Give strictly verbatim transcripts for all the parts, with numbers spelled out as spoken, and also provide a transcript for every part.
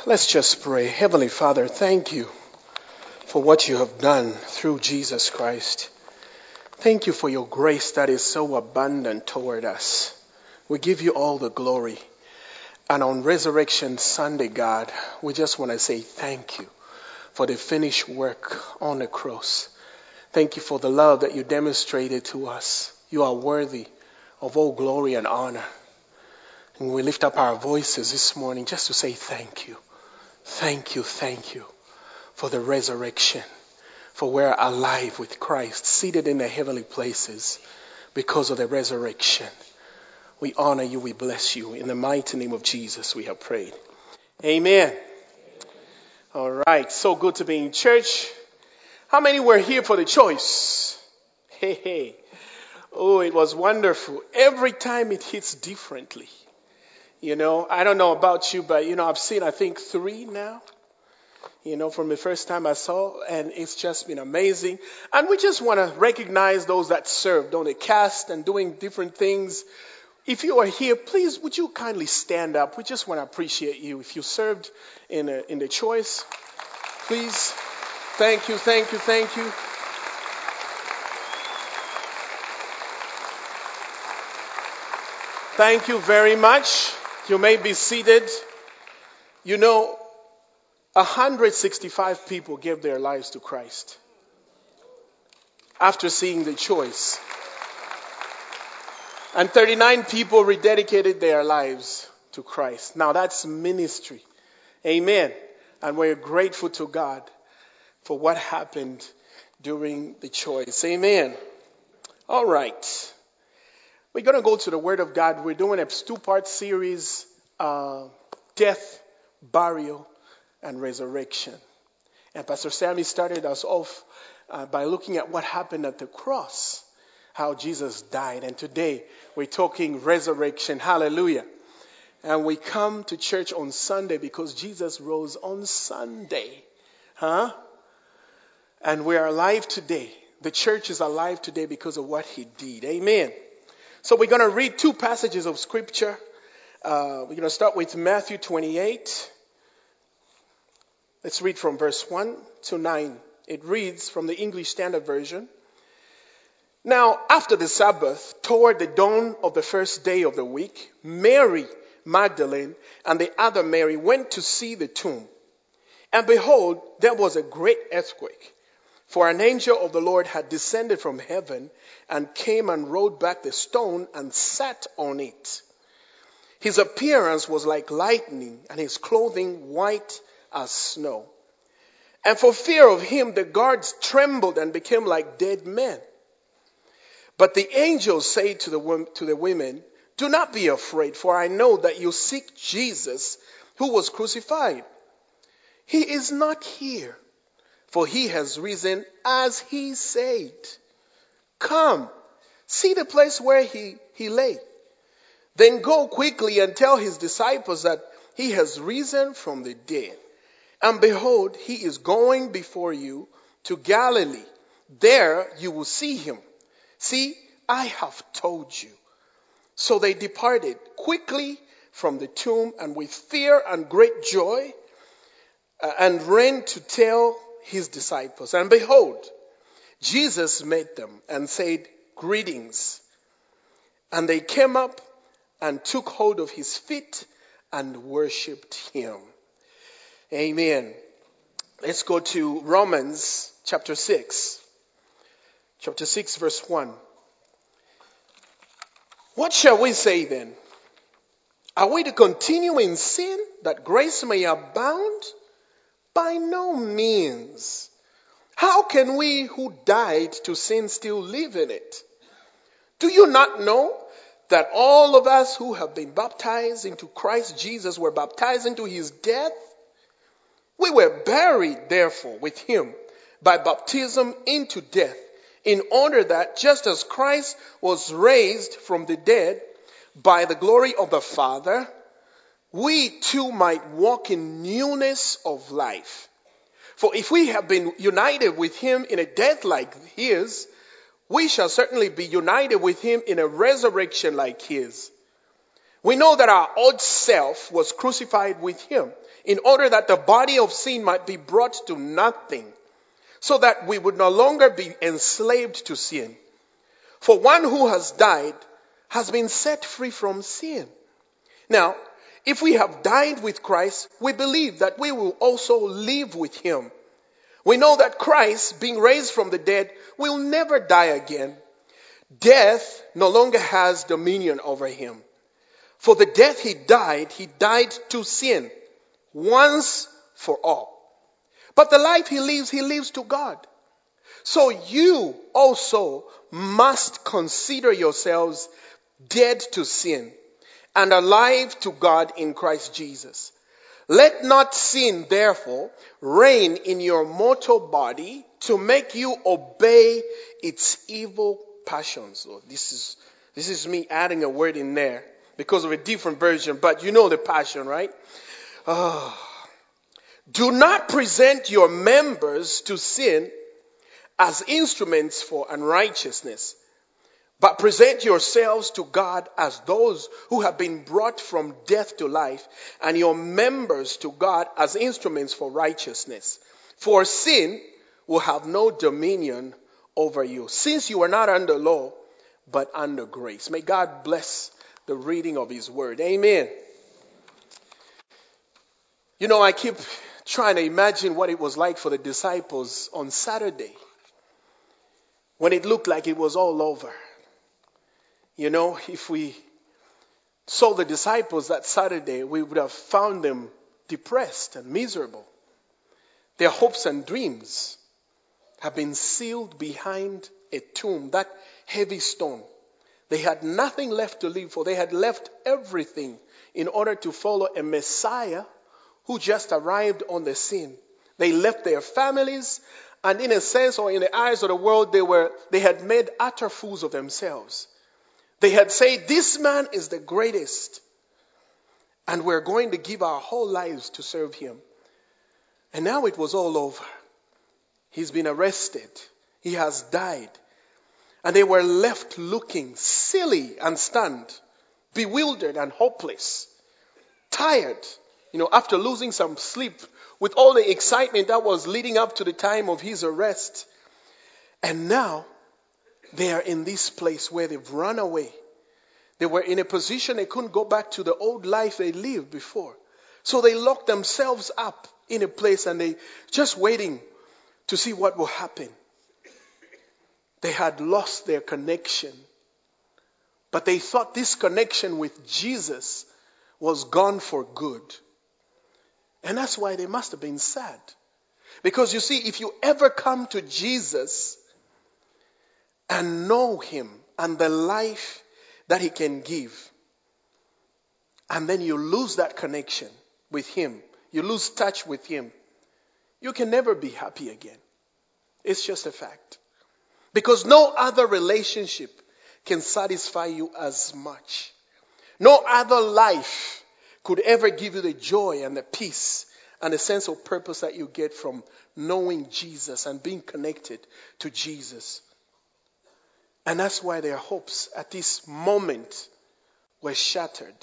Let's just pray. Heavenly Father, thank you for what you have done through Jesus Christ. Thank you for your grace that is so abundant toward us. We give you all the glory. And on Resurrection Sunday, God, we just want to say thank you for the finished work on the cross. Thank you for the love that you demonstrated to us. You are worthy of all glory and honor. And we lift up our voices this morning just to say thank you. Thank you, thank you for the resurrection. For we're alive with Christ, seated in the heavenly places because of the resurrection. We honor you, we bless you. In the mighty name of Jesus, we have prayed. Amen. All right, so good to be in church. How many were here for the choice? Hey, hey. Oh, it was wonderful. Every time it hits differently. You know, I don't know about you, but, you know, I've seen, I think, three now. You know, from the first time I saw, and it's just been amazing. And we just want to recognize those that served on the cast and doing different things. If you are here, please, would you kindly stand up? We just want to appreciate you. If you served in a, in the choice, please. Thank you, thank you, thank you. Thank you very much. You may be seated. You know, one hundred sixty-five people gave their lives to Christ after seeing the choice. And thirty-nine people rededicated their lives to Christ. Now that's ministry. Amen. And we're grateful to God for what happened during the choice. Amen. All right. We're going to go to the Word of God. We're doing a two-part series, uh, death, burial, and resurrection. And Pastor Sammy started us off uh, by looking at what happened at the cross, how Jesus died. And today we're talking resurrection. Hallelujah. And we come to church on Sunday because Jesus rose on Sunday. Huh? And we are alive today. The church is alive today because of what he did. Amen. So we're going to read two passages of Scripture. Uh, we're going to start with Matthew twenty-eight. Let's read from verse one to nine. It reads from the English Standard Version. Now, after the Sabbath, toward the dawn of the first day of the week, Mary Magdalene and the other Mary went to see the tomb. And behold, there was a great earthquake. For an angel of the Lord had descended from heaven and came and rolled back the stone and sat on it. His appearance was like lightning and his clothing white as snow. And for fear of him, the guards trembled and became like dead men. But the angel said to the, to the women, "Do not be afraid, for I know that you seek Jesus who was crucified. He is not here, for he has risen as he said. Come, see the place where he, he lay. Then go quickly and tell his disciples that he has risen from the dead. And behold, he is going before you to Galilee. There you will see him. See, I have told you." So they departed quickly from the tomb and with fear and great joy uh, and ran to tell his disciples. And behold, Jesus met them and said, "Greetings." And they came up and took hold of his feet and worshipped him. Amen. Let's go to Romans chapter six. Chapter six, verse one. What shall we say then? Are we to continue in sin that grace may abound? By no means. How can we who died to sin still live in it? Do you not know that all of us who have been baptized into Christ Jesus were baptized into his death? We were buried, therefore, with him by baptism into death, in order that just as Christ was raised from the dead by the glory of the Father, we too might walk in newness of life. For if we have been united with him in a death like his, we shall certainly be united with him in a resurrection like his. We know that our old self was crucified with him in order that the body of sin might be brought to nothing, so that we would no longer be enslaved to sin. For one who has died has been set free from sin. Now, if we have died with Christ, we believe that we will also live with him. We know that Christ, being raised from the dead, will never die again. Death no longer has dominion over him. For the death he died, he died to sin once for all. But the life he lives, he lives to God. So you also must consider yourselves dead to sin and alive to God in Christ Jesus. Let not sin, therefore, reign in your mortal body to make you obey its evil passions. So this is, this is me adding a word in there because of a different version, but you know the passion, right? Oh. Do not present your members to sin as instruments for unrighteousness, but present yourselves to God as those who have been brought from death to life, and your members to God as instruments for righteousness. For sin will have no dominion over you, since you are not under law, but under grace. May God bless the reading of his word. Amen. You know, I keep trying to imagine what it was like for the disciples on Saturday when it looked like it was all over. You know, if we saw the disciples that Saturday, we would have found them depressed and miserable. Their hopes and dreams have been sealed behind a tomb, that heavy stone. They had nothing left to live for. They had left everything in order to follow a Messiah who just arrived on the scene. They left their families, and in a sense, or in the eyes of the world, they were they had made utter fools of themselves. They had said, this man is the greatest, and we're going to give our whole lives to serve him. And now it was all over. He's been arrested. He has died. And they were left looking silly and stunned, bewildered and hopeless, tired, you know, after losing some sleep with all the excitement that was leading up to the time of his arrest. And now they are in this place where they've run away. They were in a position they couldn't go back to the old life they lived before. So they locked themselves up in a place and they just waiting to see what will happen. They had lost their connection. But they thought this connection with Jesus was gone for good. And that's why they must have been sad. Because you see, if you ever come to Jesus and know him and the life that he can give, and then you lose that connection with him, you lose touch with him, you can never be happy again. It's just a fact. Because no other relationship can satisfy you as much. No other life could ever give you the joy and the peace and the sense of purpose that you get from knowing Jesus and being connected to Jesus. And that's why their hopes at this moment were shattered.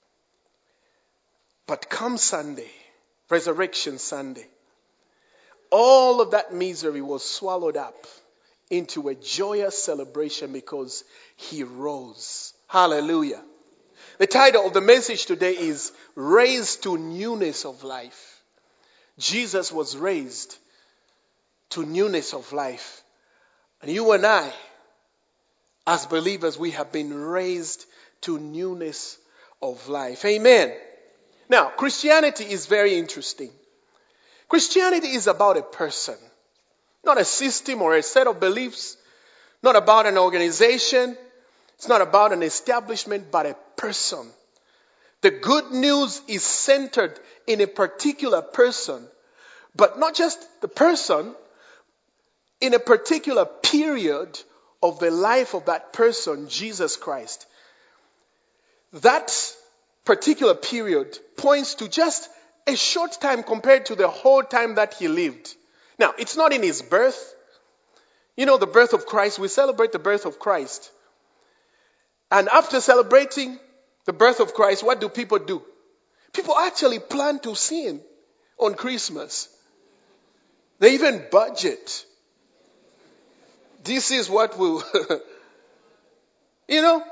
But come Sunday, Resurrection Sunday, all of that misery was swallowed up into a joyous celebration because he rose. Hallelujah. The title of the message today is Raised to Newness of Life. Jesus was raised to newness of life. And you and I, as believers, we have been raised to newness of life. Amen. Now, Christianity is very interesting. Christianity is about a person, not a system or a set of beliefs, not about an organization. It's not about an establishment, but a person. The good news is centered in a particular person, but not just the person, in a particular period of the life of that person, Jesus Christ. That particular period points to just a short time compared to the whole time that he lived. Now, it's not in his birth. You know, the birth of Christ, we celebrate the birth of Christ. And after celebrating the birth of Christ, what do people do? People actually plan to sin on Christmas. They even budget. This is what will, you know,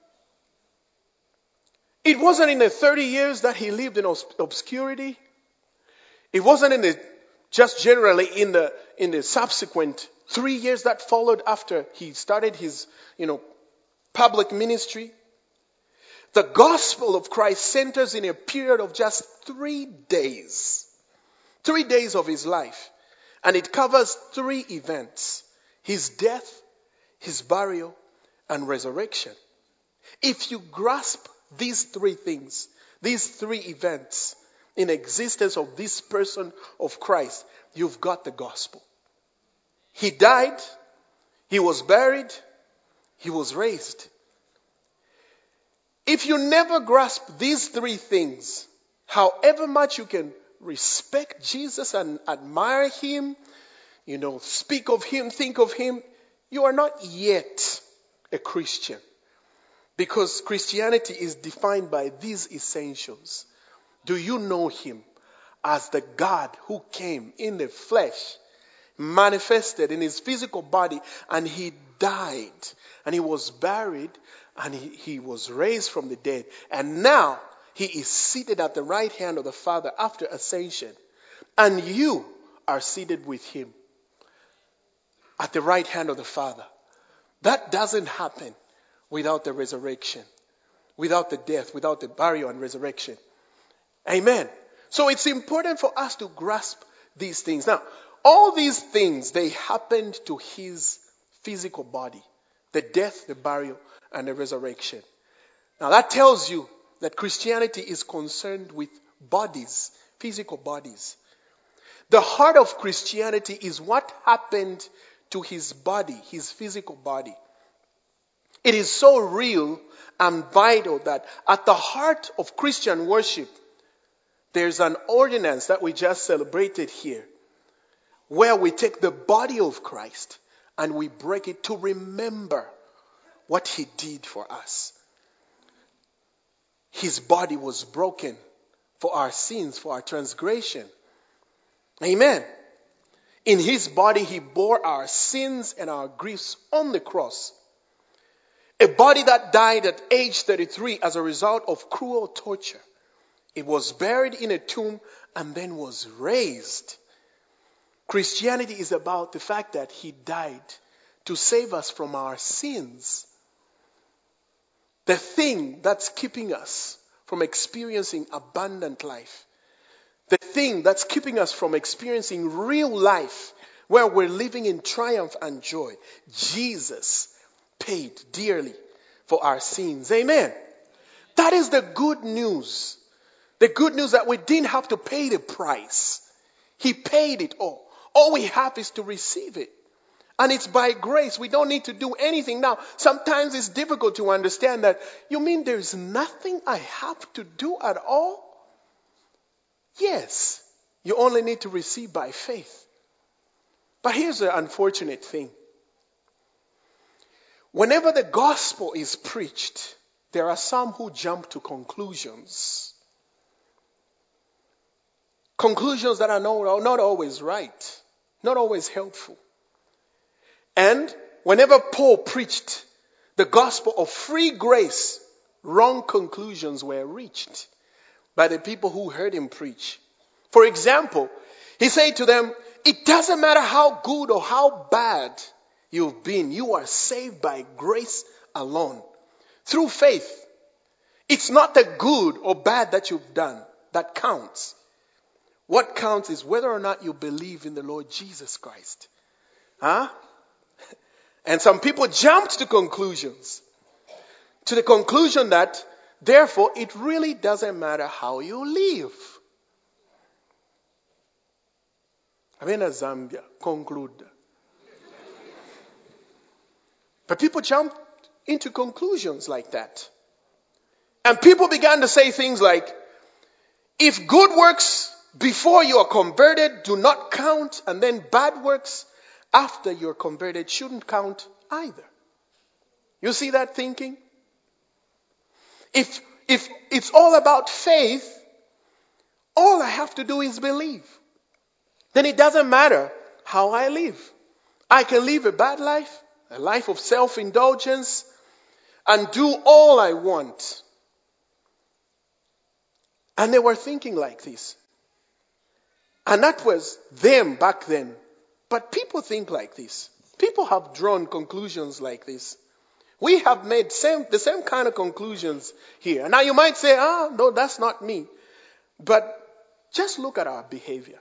it wasn't in the thirty years that he lived in obs- obscurity. It wasn't in the, just generally in the, in the subsequent three years that followed after he started his, you know, public ministry. The gospel of Christ centers in a period of just three days. Three days of his life. And it covers three events. His death, his burial, and resurrection. If you grasp these three things, these three events in existence of this person of Christ, you've got the gospel. He died, he was buried, he was raised. If you never grasp these three things, however much you can respect Jesus and admire him, you know, speak of him, think of him, you are not yet a Christian. Because Christianity is defined by these essentials. Do you know him as the God who came in the flesh, manifested in his physical body, and he died, and he was buried, and he, he was raised from the dead, and now he is seated at the right hand of the Father after ascension, and you are seated with him at the right hand of the Father. That doesn't happen without the resurrection, without the death, without the burial and resurrection. Amen. So it's important for us to grasp these things. Now, all these things, they happened to his physical body. The death, the burial, and the resurrection. Now that tells you that Christianity is concerned with bodies, physical bodies. The heart of Christianity is what happened to his body, his physical body. It is so real and vital that at the heart of Christian worship, there's an ordinance that we just celebrated here, where we take the body of Christ and we break it to remember what he did for us. His body was broken for our sins, for our transgression. Amen. In his body, he bore our sins and our griefs on the cross. A body that died at age thirty-three as a result of cruel torture. It was buried in a tomb and then was raised. Christianity is about the fact that he died to save us from our sins. The thing that's keeping us from experiencing abundant life. The thing that's keeping us from experiencing real life where we're living in triumph and joy. Jesus paid dearly for our sins. Amen. That is the good news. The good news that we didn't have to pay the price. He paid it all. All we have is to receive it. And it's by grace. We don't need to do anything. Now, sometimes it's difficult to understand that. You mean there's nothing I have to do at all? Yes. You only need to receive by faith. But here's the unfortunate thing. Whenever the gospel is preached, there are some who jump to conclusions. Conclusions that are not, not always right, not always helpful. And whenever Paul preached the gospel of free grace, wrong conclusions were reached by the people who heard him preach. For example, he said to them, it doesn't matter how good or how bad you've been, you are saved by grace alone. Through faith. It's not the good or bad that you've done that counts. What counts is whether or not you believe in the Lord Jesus Christ. Huh? And some people jumped to conclusions. To the conclusion that, therefore, it really doesn't matter how you live. Avena Zambia, conclude. But people jumped into conclusions like that. And people began to say things like, if good works before you are converted do not count, and then bad works after you're converted shouldn't count either. You see that thinking? If If it's all about faith, all I have to do is believe. Then it doesn't matter how I live. I can live a bad life, a life of self-indulgence, and do all I want. And they were thinking like this. And that was them back then. But people think like this. People have drawn conclusions like this. We have made same, the same kind of conclusions here. Now you might say, ah, no, that's not me. But just look at our behavior.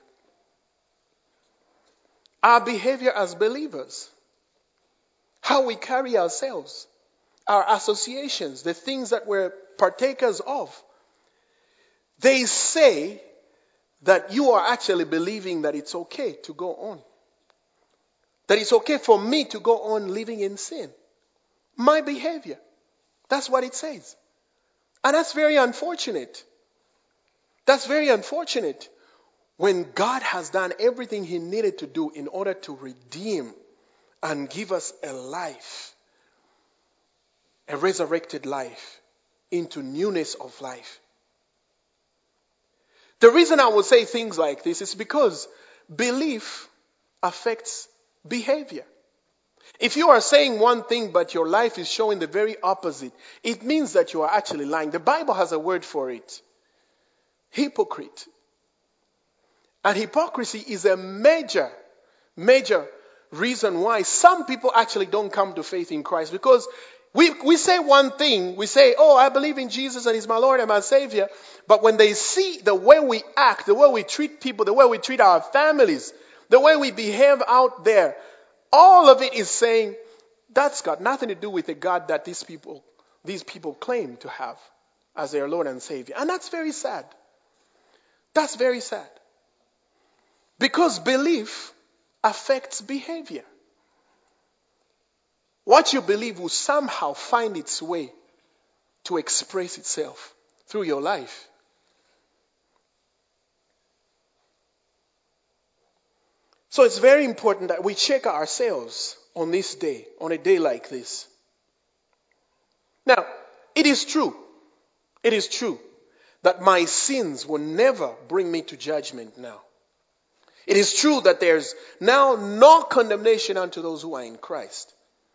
Our behavior as believers. How we carry ourselves. Our associations, the things that we're partakers of. They say that you are actually believing that it's okay to go on. That it's okay for me to go on living in sin. My behavior. That's what it says. And that's very unfortunate. That's very unfortunate when God has done everything he needed to do in order to redeem and give us a life, a resurrected life, into newness of life. The reason I will say things like this is because belief affects behavior. If you are saying one thing but your life is showing the very opposite, it means that you are actually lying. The Bible has a word for it. Hypocrite. And hypocrisy is a major, major reason why some people actually don't come to faith in Christ. Because we, we say one thing, we say, oh, I believe in Jesus and he's my Lord and my Savior. But when they see the way we act, the way we treat people, the way we treat our families, the way we behave out there, all of it is saying, that's got nothing to do with the God that these people, these people claim to have as their Lord and Savior. And that's very sad. That's very sad. Because belief affects behavior. What you believe will somehow find its way to express itself through your life. So it's very important that we check ourselves on this day, on a day like this. Now, it is true, it is true that my sins will never bring me to judgment now. It is true that there's now no condemnation unto those who are in Christ.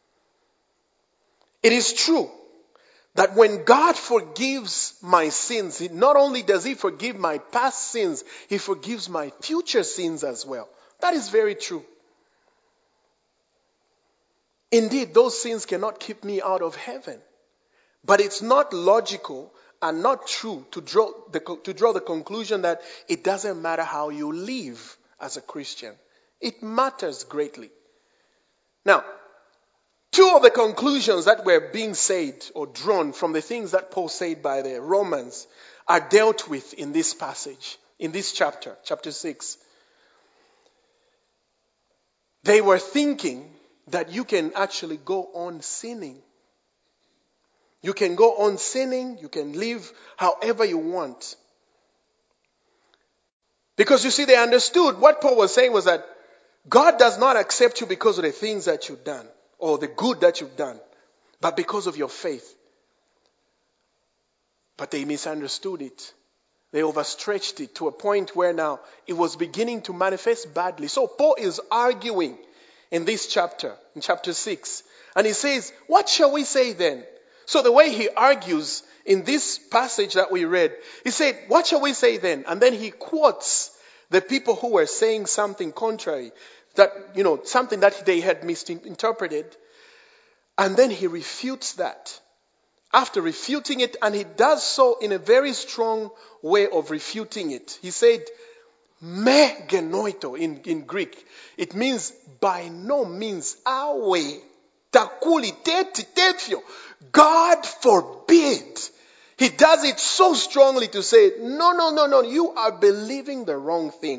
It is true that when God forgives my sins, he not only does he forgive my past sins, he forgives my future sins as well. That is very true. Indeed, those sins cannot keep me out of heaven. But it's not logical and not true to draw the, to draw the conclusion that it doesn't matter how you live as a Christian. It matters greatly. Now, two of the conclusions that were being said or drawn from the things that Paul said by the Romans are dealt with in this passage, in this chapter, chapter six. They were thinking that you can actually go on sinning. You can go on sinning, you can live however you want. Because you see, they understood what Paul was saying was that God does not accept you because of the things that you've done or the good that you've done, but because of your faith. But they misunderstood it. They overstretched it to a point where now it was beginning to manifest badly. So Paul is arguing in this chapter, in chapter six. And he says, what shall we say then? So the way he argues in this passage that we read, he said, what shall we say then? And then he quotes the people who were saying something contrary, that, you know, something that they had misinterpreted. And then he refutes that. After refuting it, and he does so in a very strong way of refuting it. He said, me genoito in, in Greek. It means by no means, awe, takuli, teti, tefio. God forbid. He does it so strongly to say, no, no, no, no, you are believing the wrong thing.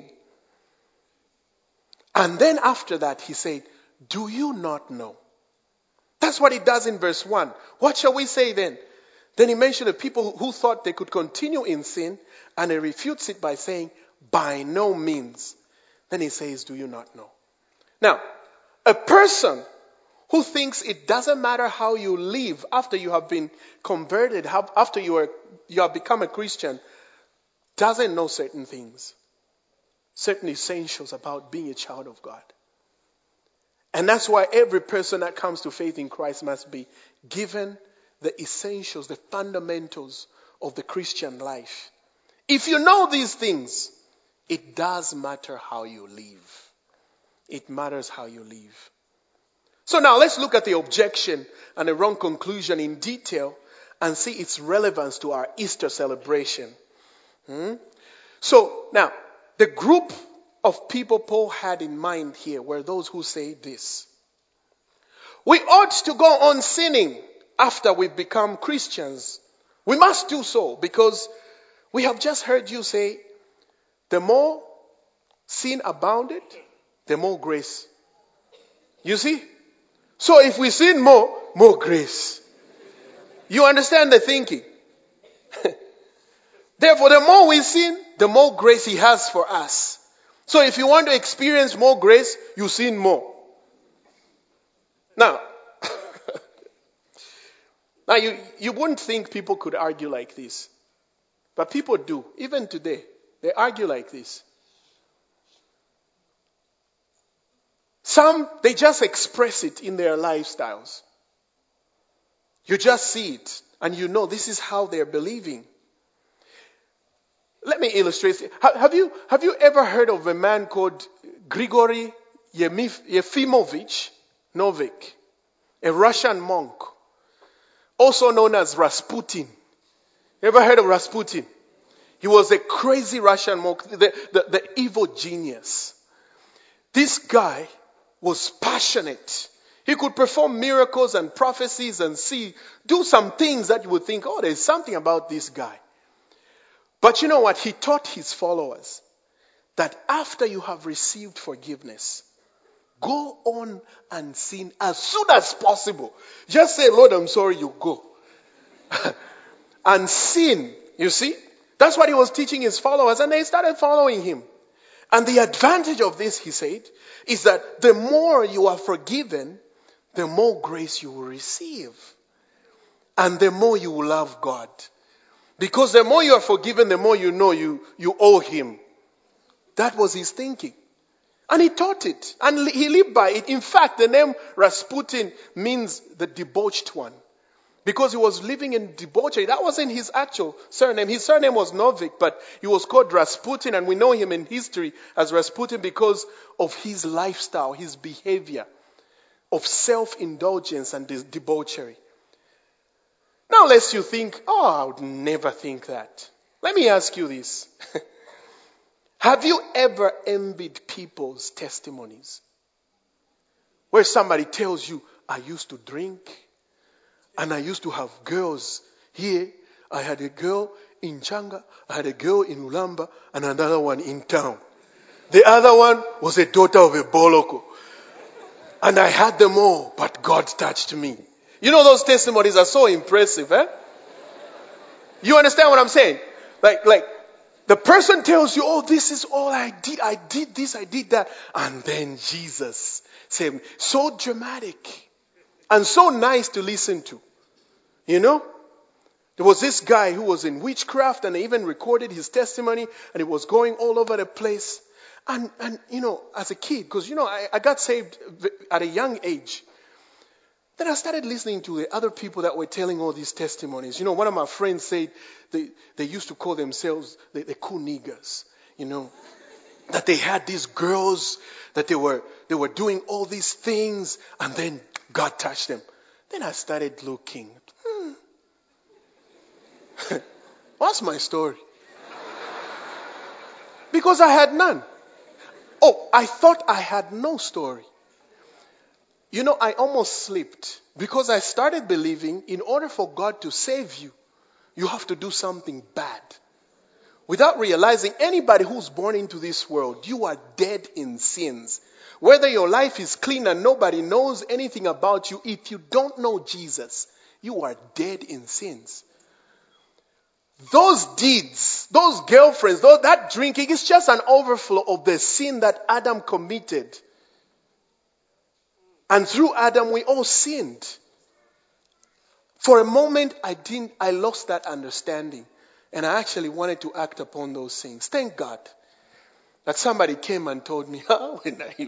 And then after that, he said, do you not know? That's what he does in verse one. What shall we say then? Then he mentioned the people who thought they could continue in sin, and he refutes it by saying, by no means. Then he says, do you not know? Now, a person who thinks it doesn't matter how you live after you have been converted, after you are you have become a Christian, doesn't know certain things, certain essentials about being a child of God. And that's why every person that comes to faith in Christ must be given the essentials, the fundamentals of the Christian life. If you know these things, it does matter how you live. It matters how you live. So now let's look at the objection and the wrong conclusion in detail and see its relevance to our Easter celebration. Hmm? So now, the group of people Paul had in mind here were those who say this: we ought to go on sinning after we've become Christians. We must do so because we have just heard you say, the more sin abounded, the more grace. You see? So if we sin more, more grace. You understand the thinking? Therefore, the more we sin, the more grace he has for us. So if you want to experience more grace, you sin more. Now, now you, you wouldn't think people could argue like this. But people do. Even today, they argue like this. Some, they just express it in their lifestyles. You just see it and you know this is how they're believing. Let me illustrate. Have you, have you ever heard of a man called Grigory Yefimovich Novik, a Russian monk, also known as Rasputin? You ever heard of Rasputin? He was a crazy Russian monk, the, the, the evil genius. This guy was passionate. He could perform miracles and prophecies and see, do some things that you would think, oh, there's something about this guy. But you know what? He taught his followers that after you have received forgiveness, go on and sin as soon as possible. Just say, Lord, I'm sorry, you go. And sin, you see? That's what he was teaching his followers, and they started following him. And the advantage of this, he said, is that the more you are forgiven, the more grace you will receive. And the more you will love God. Because the more you are forgiven, the more you know you, you owe him. That was his thinking. And he taught it. And he lived by it. In fact, the name Rasputin means the debauched one. Because he was living in debauchery. That wasn't his actual surname. His surname was Novik, but he was called Rasputin. And we know him in history as Rasputin because of his lifestyle, his behavior of self-indulgence and debauchery. Now, lest you think, oh, I would never think that. Let me ask you this. Have you ever envied people's testimonies? Where somebody tells you, I used to drink, and I used to have girls here. I had a girl in Changa, I had a girl in Ulamba, and another one in town. The other one was a daughter of a boloko. And I had them all, but God touched me. You know, those testimonies are so impressive, eh? You understand what I'm saying? Like, like, the person tells you, oh, this is all I did. I did this, I did that. And then Jesus said, so dramatic and so nice to listen to. You know? There was this guy who was in witchcraft and he even recorded his testimony and it was going all over the place. And, and you know, as a kid, because, you know, I, I got saved at a young age. Then I started listening to the other people that were telling all these testimonies. You know, one of my friends said they, they used to call themselves the, the cool niggers, you know, that they had these girls, that they were they were doing all these things, and then God touched them. Then I started looking. Hmm. What's my story? Because I had none. Oh, I thought I had no story. You know, I almost slipped because I started believing in order for God to save you, you have to do something bad. Without realizing anybody who's born into this world, you are dead in sins. Whether your life is clean and nobody knows anything about you, if you don't know Jesus, you are dead in sins. Those deeds, those girlfriends, those, that drinking is just an overflow of the sin that Adam committed. And through Adam, we all sinned. For a moment, I didn't, I lost that understanding. And I actually wanted to act upon those things. Thank God that somebody came and told me, oh,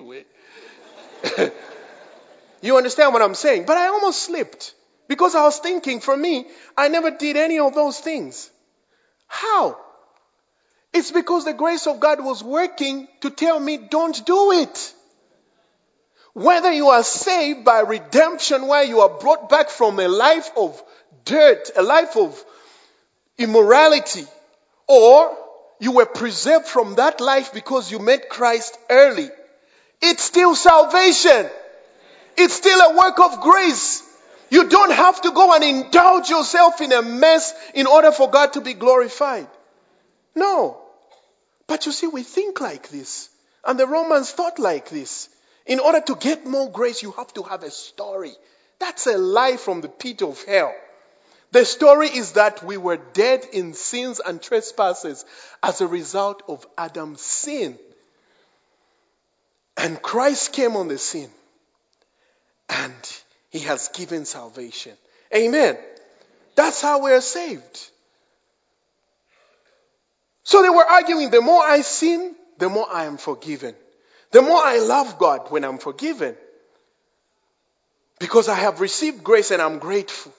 you understand what I'm saying? But I almost slipped. Because I was thinking, for me, I never did any of those things. How? It's because the grace of God was working to tell me, don't do it. Whether you are saved by redemption, where you are brought back from a life of dirt, a life of immorality, or you were preserved from that life because you met Christ early, it's still salvation. It's still a work of grace. You don't have to go and indulge yourself in a mess in order for God to be glorified. No. But you see, we think like this. And the Romans thought like this. In order to get more grace, you have to have a story. That's a lie from the pit of hell. The story is that we were dead in sins and trespasses as a result of Adam's sin. And Christ came on the scene. And he has given salvation. Amen. That's how we are saved. So they were arguing, the more I sin, the more I am forgiven. The more I love God when I'm forgiven. Because I have received grace and I'm grateful.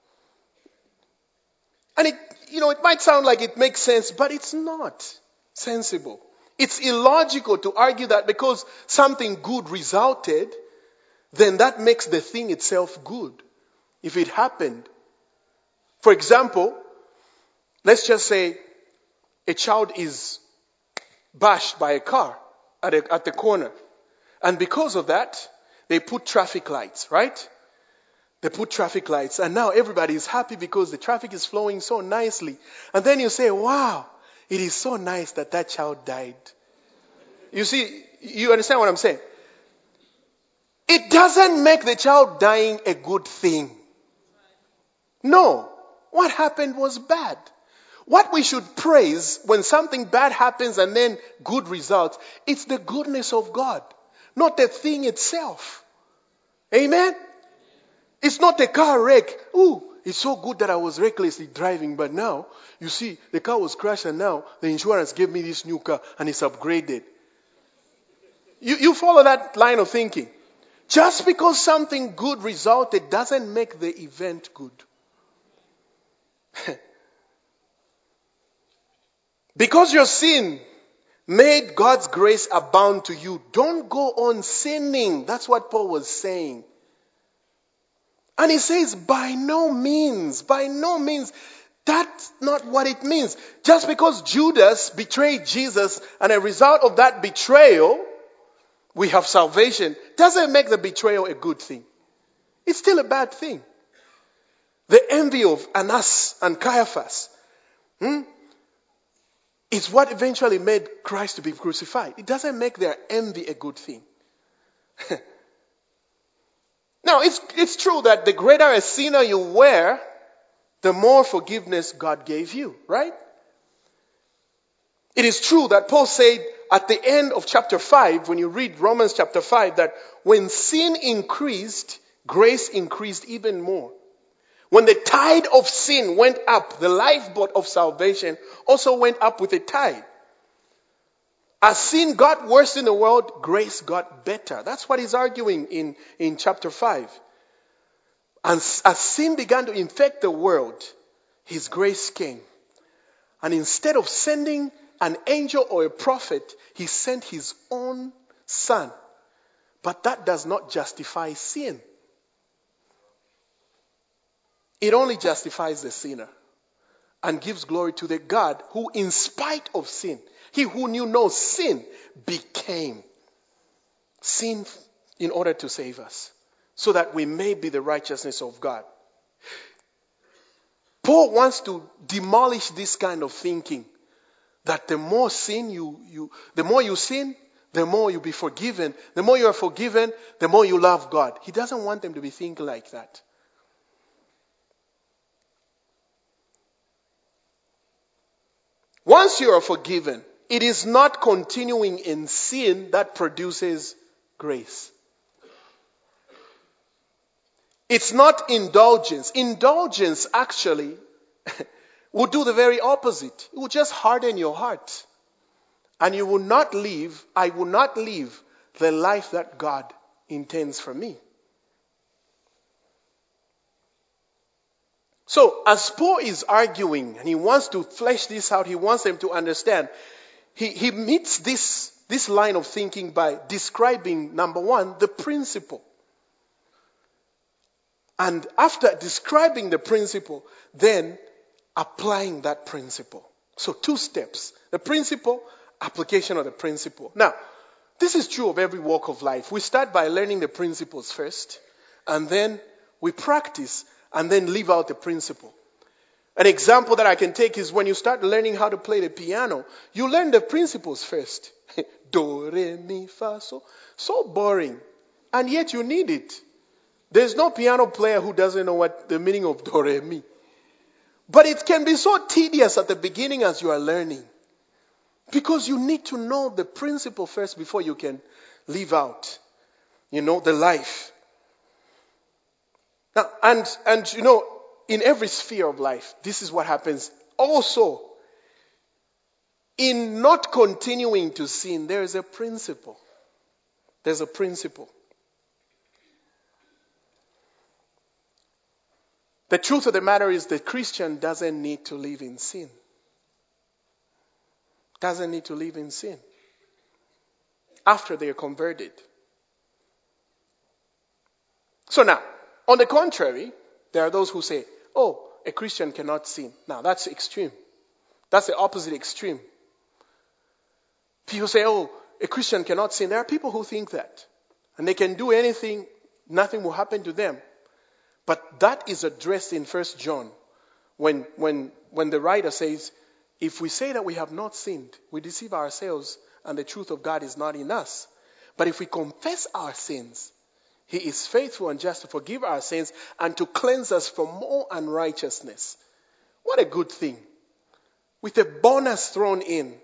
And it, you know, it might sound like it makes sense, but it's not sensible. It's illogical to argue that because something good resulted, then that makes the thing itself good. If it happened. For example, let's just say a child is bashed by a car at, a, at the corner. And because of that, they put traffic lights, right? They put traffic lights. And now everybody is happy because the traffic is flowing so nicely. And then you say, wow, it is so nice that that child died. You see, you understand what I'm saying? It doesn't make the child dying a good thing. No. What happened was bad. What we should praise when something bad happens and then good results, it's the goodness of God, not the thing itself. Amen? It's not a car wreck. Ooh, it's so good that I was recklessly driving, but now, you see, the car was crashed and now the insurance gave me this new car and it's upgraded. You, you follow that line of thinking. Just because something good resulted doesn't make the event good. Because your sin made God's grace abound to you, don't go on sinning. That's what Paul was saying. And he says, by no means, by no means. That's not what it means. Just because Judas betrayed Jesus and a result of that betrayal, we have salvation, doesn't make the betrayal a good thing. It's still a bad thing. The envy of Annas and Caiaphas, hmm, is what eventually made Christ to be crucified. It doesn't make their envy a good thing. Now, it's, it's true that the greater a sinner you were, the more forgiveness God gave you, right? It is true that Paul said at the end of chapter five, when you read Romans chapter five, that when sin increased, grace increased even more. When the tide of sin went up, the lifeboat of salvation also went up with the tide. As sin got worse in the world, grace got better. That's what he's arguing in, in chapter five. And as sin began to infect the world, his grace came. And instead of sending an angel or a prophet, he sent his own son. But that does not justify sin. It only justifies the sinner and gives glory to the God who, in spite of sin, he who knew no sin, became sin in order to save us, so that we may be the righteousness of God. Paul wants to demolish this kind of thinking, that the more sin you, you the more you sin, the more you'll be forgiven. The more you are forgiven, the more you love God. He doesn't want them to be thinking like that. Once you are forgiven, it is not continuing in sin that produces grace. It's not indulgence. Indulgence actually will do the very opposite. It will just harden your heart. And you will not live, I will not live the life that God intends for me. So, as Paul is arguing, and he wants to flesh this out, he wants them to understand, he, he meets this, this line of thinking by describing, number one, the principle. And after describing the principle, then applying that principle. So, two steps. The principle, application of the principle. Now, this is true of every walk of life. We start by learning the principles first, and then we practice, and then live out the principle. An example that I can take is when you start learning how to play the piano, you learn the principles first. Do, re, mi, fa, so. So boring. And yet you need it. There's no piano player who doesn't know what the meaning of do, re, mi. But it can be so tedious at the beginning as you are learning. Because you need to know the principle first before you can live out, you know, the life. Now, and, and you know, in every sphere of life, this is what happens. Also, in not continuing to sin, there is a principle. There's a principle. The truth of the matter is the Christian doesn't need to live in sin. Doesn't need to live in sin after they are converted. So now, on the contrary, there are those who say, oh, a Christian cannot sin. Now, that's extreme. That's the opposite extreme. People say, oh, a Christian cannot sin. There are people who think that. And they can do anything, nothing will happen to them. But that is addressed in First John when, when, when the writer says, if we say that we have not sinned, we deceive ourselves and the truth of God is not in us. But if we confess our sins, He is faithful and just to forgive our sins and to cleanse us from all unrighteousness. What a good thing. With a bonus thrown in.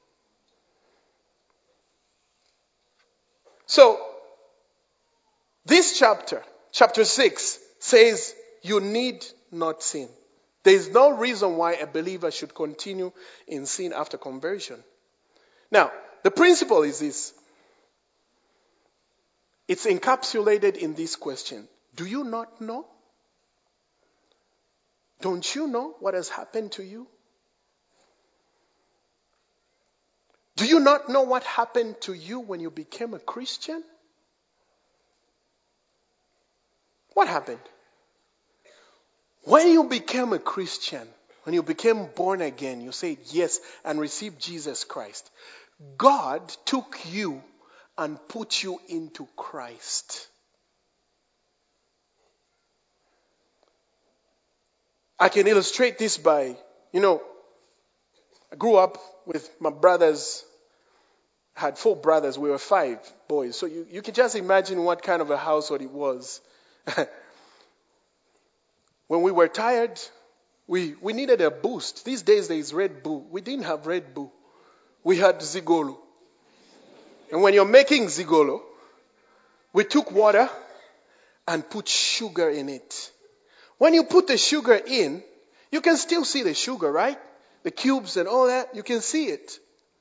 So, this chapter, chapter six, says you need not sin. There is no reason why a believer should continue in sin after conversion. Now, the principle is this. It's encapsulated in this question. Do you not know? Don't you know what has happened to you? Do you not know what happened to you when you became a Christian? What happened? When you became a Christian, when you became born again, you said yes and received Jesus Christ. God took you and put you into Christ. I can illustrate this by, you know, I grew up with my brothers. I had four brothers. We were five boys. So you, you can just imagine what kind of a household it was. When we were tired, we, we needed a boost. These days there is Red Bull. We didn't have Red Bull. We had Zigolo. And when you're making Zigolo, we took water and put sugar in it. When you put the sugar in, you can still see the sugar, right? The cubes and all that, you can see it.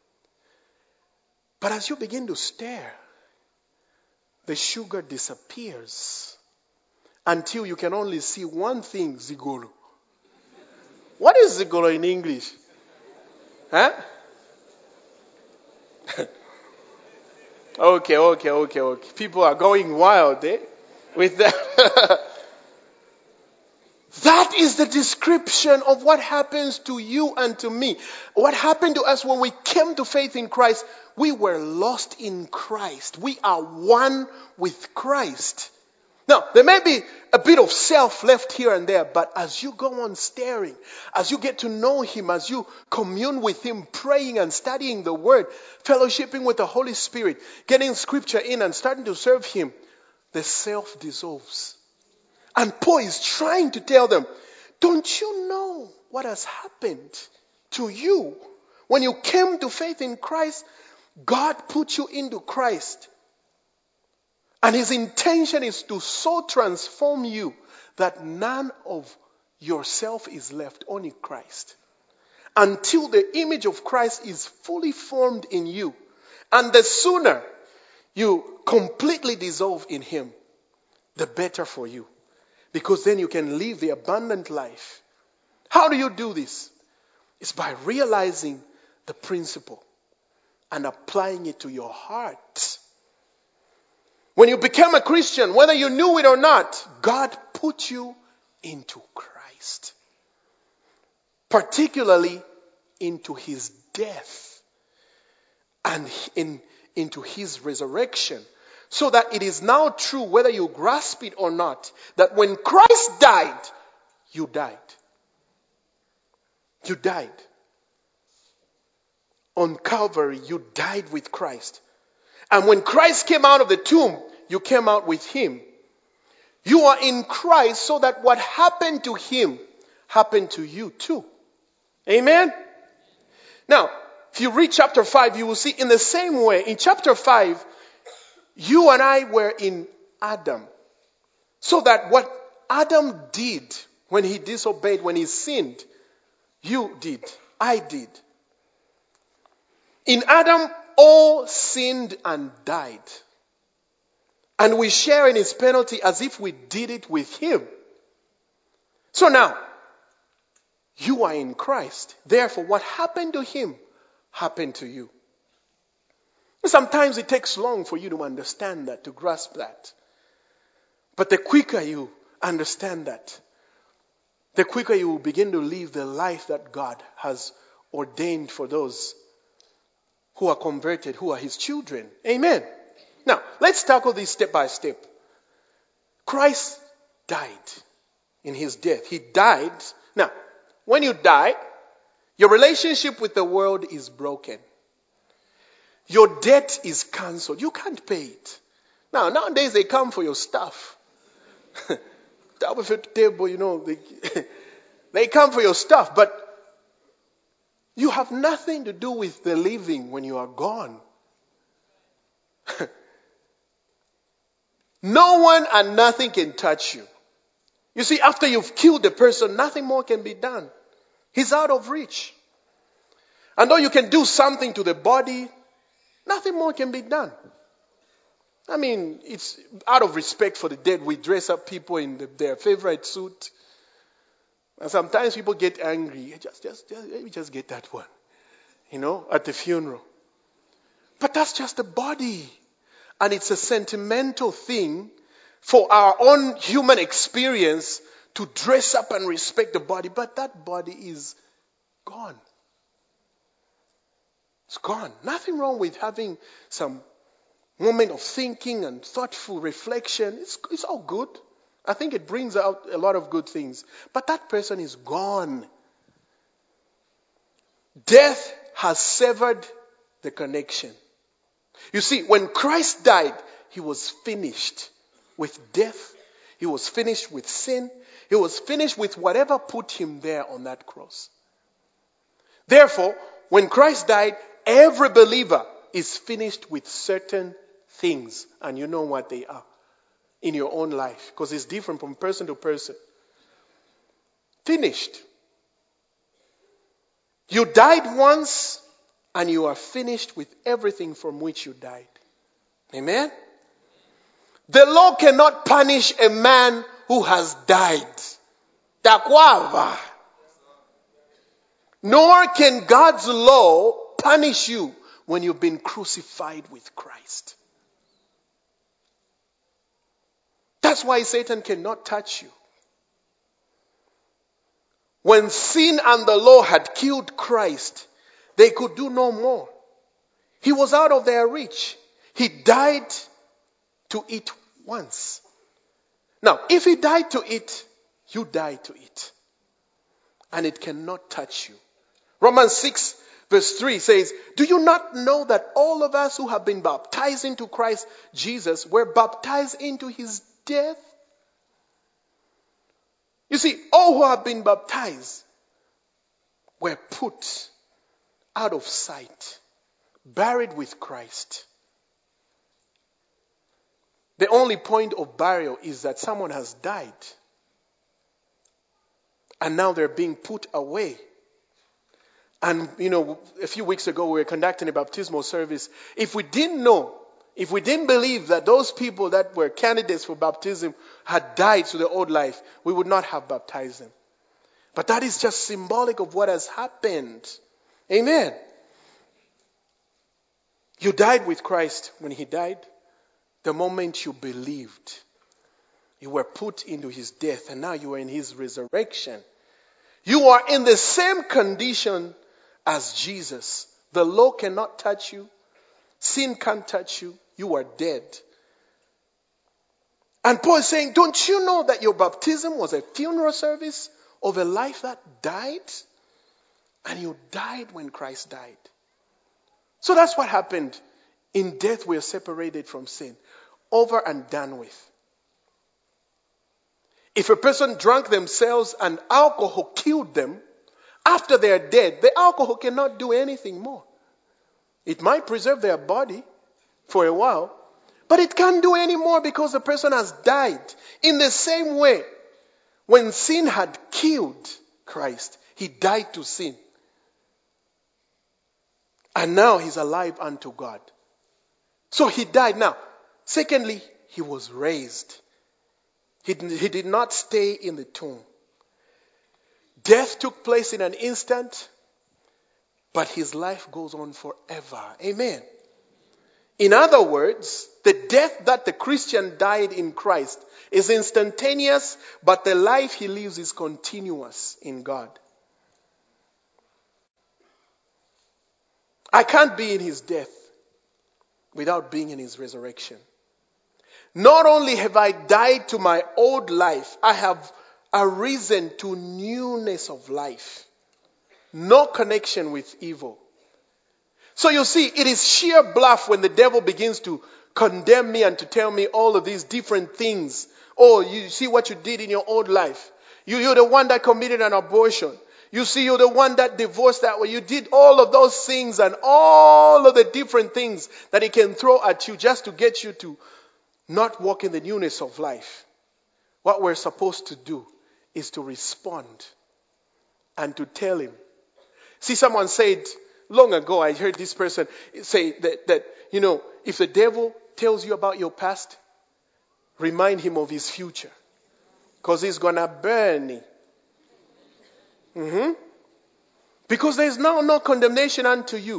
But as you begin to stir, the sugar disappears until you can only see one thing, Zigolo. What is Zigolo in English? Huh? Okay, okay, okay, okay. People are going wild, eh? With that. That is the description of what happens to you and to me. What happened to us when we came to faith in Christ, we were lost in Christ. We are one with Christ. Now, there may be a bit of self left here and there, but as you go on staring, as you get to know Him, as you commune with Him, praying and studying the Word, fellowshipping with the Holy Spirit, getting Scripture in and starting to serve Him, the self dissolves. And Paul is trying to tell them, don't you know what has happened to you? When you came to faith in Christ, God put you into Christ. And his intention is to so transform you that none of yourself is left, only Christ. Until the image of Christ is fully formed in you. And the sooner you completely dissolve in him, the better for you. Because then you can live the abundant life. How do you do this? It's by realizing the principle and applying it to your heart. When you became a Christian, whether you knew it or not, God put you into Christ. Particularly into his death and in, into his resurrection. So that it is now true, whether you grasp it or not, that when Christ died, you died. You died. On Calvary, you died with Christ. And when Christ came out of the tomb, you came out with him. You are in Christ so that what happened to him happened to you too. Amen? Now, if you read chapter five, you will see in the same way, in chapter five, you and I were in Adam. So that what Adam did when he disobeyed, when he sinned, you did. I did. In Adam, all sinned and died. And we share in his penalty as if we did it with him. So now, you are in Christ. Therefore, what happened to him happened to you. Sometimes it takes long for you to understand that, to grasp that. But the quicker you understand that, the quicker you will begin to live the life that God has ordained for those who are converted, who are his children. Amen. Now, let's tackle this step by step. Christ died in his death. He died. Now, when you die, your relationship with the world is broken. Your debt is cancelled. You can't pay it. Now, nowadays they come for your stuff. Table, you know, they, they come for your stuff, but you have nothing to do with the living when you are gone. No one and nothing can touch you. You see, after you've killed the person, nothing more can be done. He's out of reach. And though you can do something to the body, nothing more can be done. I mean, it's out of respect for the dead, we dress up people in the, their favorite suit. And sometimes people get angry. Just, just, just, let me just get that one. You know, at the funeral. But that's just the body. And it's a sentimental thing for our own human experience to dress up and respect the body. But that body is gone. It's gone. Nothing wrong with having some moment of thinking and thoughtful reflection. It's, it's all good. I think it brings out a lot of good things. But that person is gone. Death has severed the connection. You see, when Christ died, he was finished with death. He was finished with sin. He was finished with whatever put him there on that cross. Therefore, when Christ died, every believer is finished with certain things. And you know what they are in your own life. Because it's different from person to person. Finished. You died once and you are finished with everything from which you died. Amen? The law cannot punish a man who has died. Takwava. Nor can God's law punish you when you've been crucified with Christ. That's why Satan cannot touch you. When sin and the law had killed Christ, they could do no more. He was out of their reach. He died to it once. Now, if he died to it, you died to it. And it cannot touch you. Romans six verse three says, do you not know that all of us who have been baptized into Christ Jesus were baptized into his death? You see, all who have been baptized were put out of sight, buried with Christ. The only point of burial is that someone has died. And now they're being put away. And, you know, a few weeks ago we were conducting a baptismal service. If we didn't know, if we didn't believe that those people that were candidates for baptism had died to the old life, we would not have baptized them. But that is just symbolic of what has happened. Amen. You died with Christ when he died. The moment you believed, you were put into his death, and now you are in his resurrection. You are in the same condition as Jesus. The law cannot touch you. Sin can't touch you. You are dead. And Paul is saying, don't you know that your baptism was a funeral service of a life that died? And you died when Christ died. So that's what happened. In death we are separated from sin. Over and done with. If a person drank themselves and alcohol killed them, after they are dead, the alcohol cannot do anything more. It might preserve their body for a while, but it can't do any more because the person has died. In the same way, when sin had killed Christ, he died to sin. And now he's alive unto God. So he died. Now, secondly, he was raised. He, he did not stay in the tomb. Death took place in an instant, but his life goes on forever. Amen. In other words, the death that the Christian died in Christ is instantaneous, but the life he lives is continuous in God. I can't be in his death without being in his resurrection. Not only have I died to my old life, I have arisen to newness of life. No connection with evil. So you see, it is sheer bluff when the devil begins to condemn me and to tell me all of these different things. Oh, you see what you did in your old life. You, you're the one that committed an abortion. You see, you're the one that divorced that way. You did all of those things and all of the different things that he can throw at you just to get you to not walk in the newness of life. What we're supposed to do is to respond and to tell him. See, someone said long ago, I heard this person say that, that, you know, if the devil tells you about your past, remind him of his future. Because he's going to burn you. Mm-hmm. Because there is now no condemnation unto you.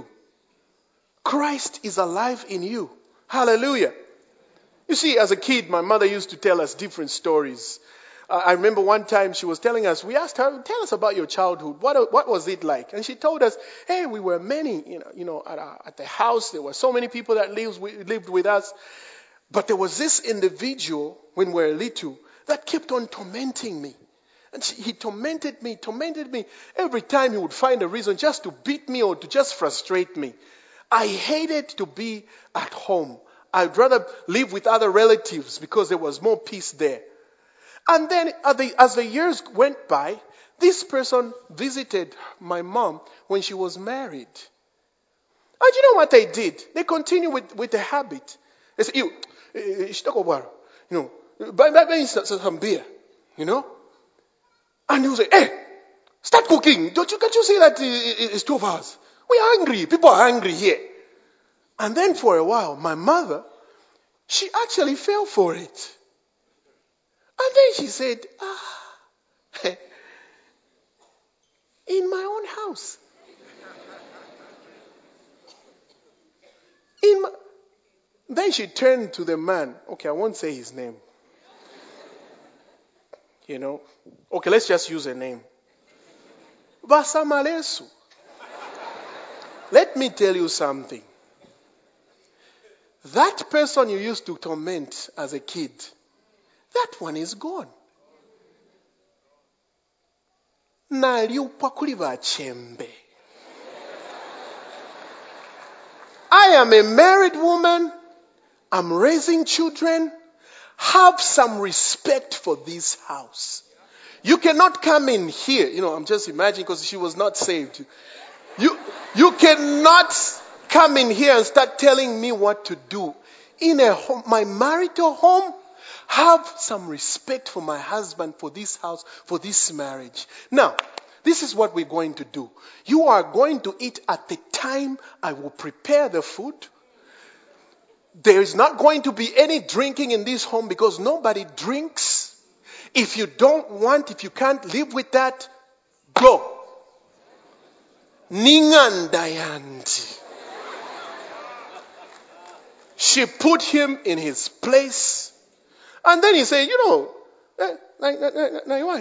Christ is alive in you. Hallelujah. You see, as a kid, my mother used to tell us different stories. Uh, I remember one time she was telling us, we asked her, tell us about your childhood. What, what was it like? And she told us, hey, we were many, you know, you know at, our, at the house. There were so many people that lived, lived with us. But there was this individual, when we were little, that kept on tormenting me. And she, he tormented me, tormented me. Every time he would find a reason just to beat me or to just frustrate me. I hated to be at home. I'd rather live with other relatives because there was more peace there. And then as the, as the years went by, this person visited my mom when she was married. And you know what they did? They continued with, with the habit. They said, you, you know, buy, buy me some beer, you know? And you say, hey, start cooking. Don't you, can't you see that it's two of us? We're hungry. People are hungry here. And then for a while, my mother, she actually fell for it. And then she said, ah, in my own house. In my... Then she turned to the man. Okay, I won't say his name. You know. Okay, let's just use a name. Vasamalesu. Let me tell you something. That person you used to torment as a kid, that one is gone. I am a married woman. I'm raising children. Have some respect for this house. You cannot come in here. You know, I'm just imagining because she was not saved. You, you cannot come in here and start telling me what to do. In a home, my marital home, have some respect for my husband, for this house, for this marriage. Now, this is what we're going to do. You are going to eat at the time I will prepare the food. There is not going to be any drinking in this home because nobody drinks. If you don't want, if you can't live with that, go. Ningandayandi. She put him in his place. And then he said, you know, eh, why?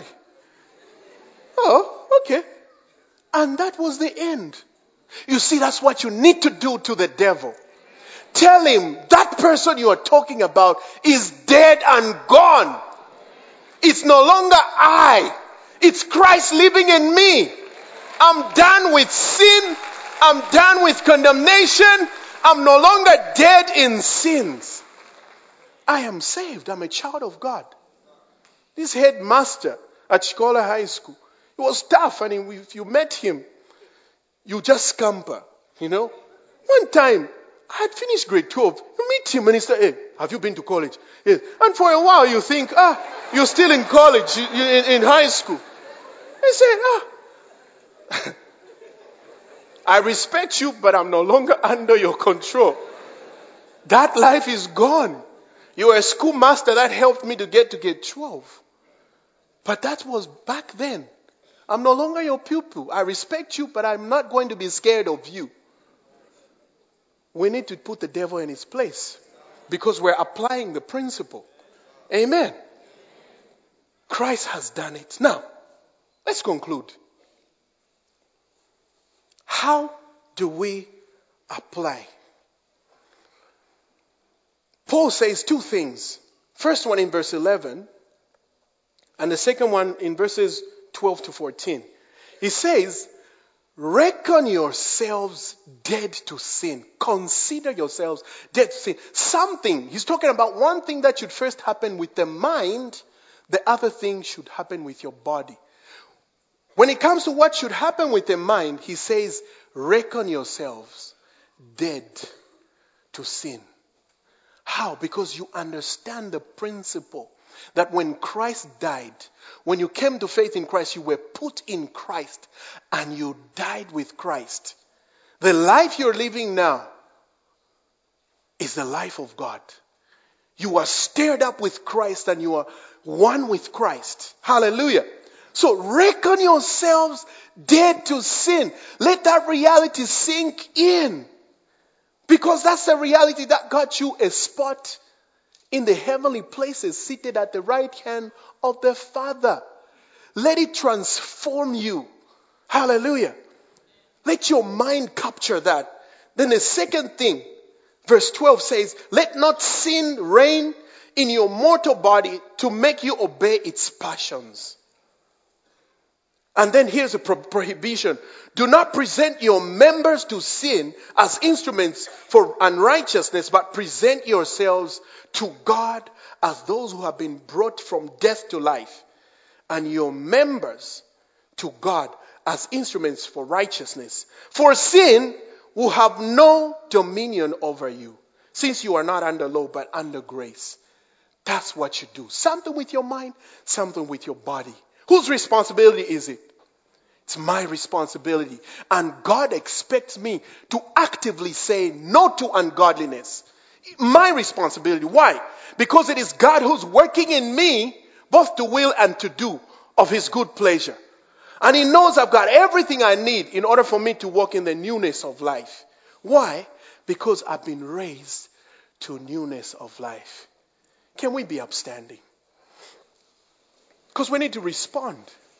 Oh, okay. And that was the end. You see, that's what you need to do to the devil. Tell him that person you are talking about is dead and gone. It's no longer I. It's Christ living in me. I'm done with sin. I'm done with condemnation. I'm no longer dead in sins. I am saved. I'm a child of God. This headmaster at Shikola High School, it was tough. And if you met him, you just scamper, you know. One time, I had finished grade twelve. You meet him and he said, hey, have you been to college? Yes. And for a while you think, ah, you're still in college, you, you, in, in high school. He said, ah, I respect you, but I'm no longer under your control. That life is gone. You were a schoolmaster that helped me to get to grade twelve. But that was back then. I'm no longer your pupil. I respect you, but I'm not going to be scared of you. We need to put the devil in his place because we're applying the principle. Amen. Christ has done it. Now, let's conclude. How do we apply? Paul says two things. First one in verse eleven, and the second one in verses twelve to fourteen. He says, reckon yourselves dead to sin. Consider yourselves dead to sin. Something, he's talking about one thing that should first happen with the mind. The other thing should happen with your body. When it comes to what should happen with the mind, he says, reckon yourselves dead to sin. How? Because you understand the principle that when Christ died, when you came to faith in Christ, you were put in Christ and you died with Christ. The life you're living now is the life of God. You are stirred up with Christ and you are one with Christ. Hallelujah. So reckon yourselves dead to sin. Let that reality sink in. Because that's the reality that got you a spot in the heavenly places, seated at the right hand of the Father. Let it transform you. Hallelujah. Let your mind capture that. Then the second thing, verse twelve says, let not sin reign in your mortal body to make you obey its passions. And then here's a pro- prohibition. Do not present your members to sin as instruments for unrighteousness, but present yourselves to God as those who have been brought from death to life, and your members to God as instruments for righteousness. For sin will have no dominion over you, since you are not under law, but under grace. That's what you do. Something with your mind, something with your body. Whose responsibility is it? It's my responsibility. And God expects me to actively say no to ungodliness. My responsibility. Why? Because it is God who's working in me both to will and to do of his good pleasure. And he knows I've got everything I need in order for me to walk in the newness of life. Why? Because I've been raised to newness of life. Can we be upstanding? Because we need to respond.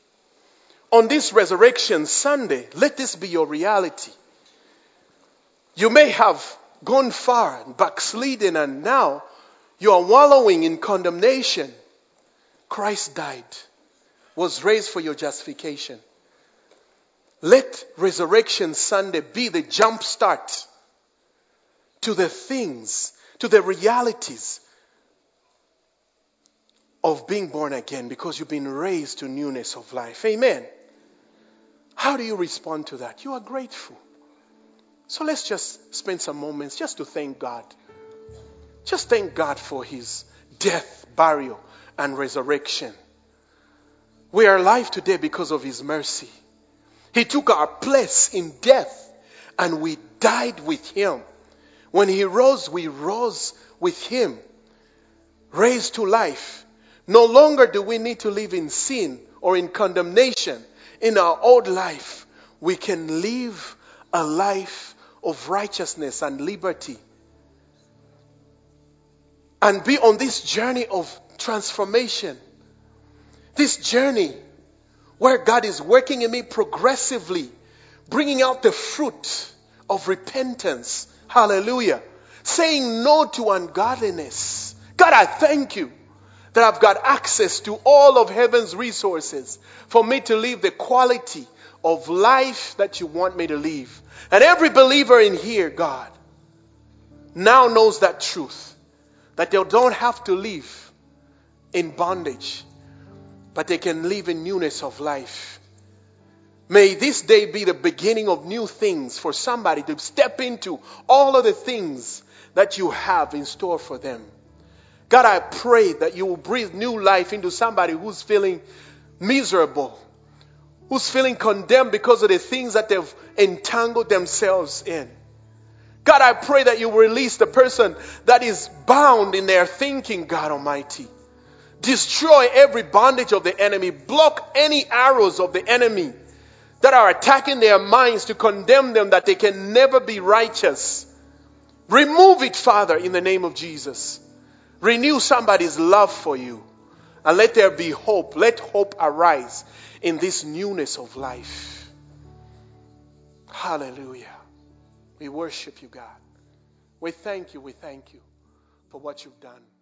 On this Resurrection Sunday, let this be your reality. You may have gone far and backslidden, and now you are wallowing in condemnation. Christ died, was raised for your justification. Let Resurrection Sunday be the jump start to the things, to the realities of being born again, because you've been raised to newness of life. Amen. How do you respond to that? You are grateful. So let's just spend some moments just to thank God. Just thank God for his death, burial, and resurrection. We are alive today because of his mercy. He took our place in death and we died with him. When he rose, we rose with him, raised to life. No longer do we need to live in sin or in condemnation. In our old life, we can live a life of righteousness and liberty and be on this journey of transformation. This journey where God is working in me progressively, bringing out the fruit of repentance. Hallelujah. Saying no to ungodliness. God, I thank you that I've got access to all of heaven's resources for me to live the quality of life that you want me to live. And every believer in here, God, now knows that truth, that they don't have to live in bondage, but they can live in newness of life. May this day be the beginning of new things for somebody to step into all of the things that you have in store for them. God, I pray that you will breathe new life into somebody who's feeling miserable, who's feeling condemned because of the things that they've entangled themselves in. God, I pray that you release the person that is bound in their thinking, God Almighty. Destroy every bondage of the enemy. Block any arrows of the enemy that are attacking their minds to condemn them, that they can never be righteous. Remove it, Father, in the name of Jesus. Renew somebody's love for you. And let there be hope. Let hope arise in this newness of life. Hallelujah. We worship you, God. We thank you. We thank you for what you've done.